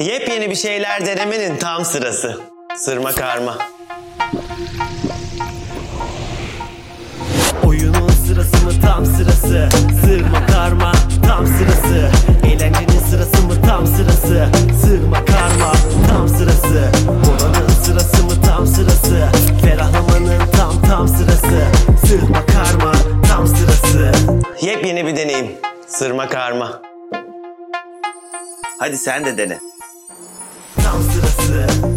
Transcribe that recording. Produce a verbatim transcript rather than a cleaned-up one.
Yepyeni bir şeyler denemenin tam sırası. Sırma karma. Oyunun sırası mı tam sırası? Sırma karma tam sırası. Eğlencenin sırası mı tam sırası? Sırma karma tam sırası. Molanın sırası mı tam sırası? Ferahlamanın tam tam sırası. Sırma karma tam sırası. Yepyeni bir deneyim. Sırma karma. Hadi sen de dene. Tam sırası.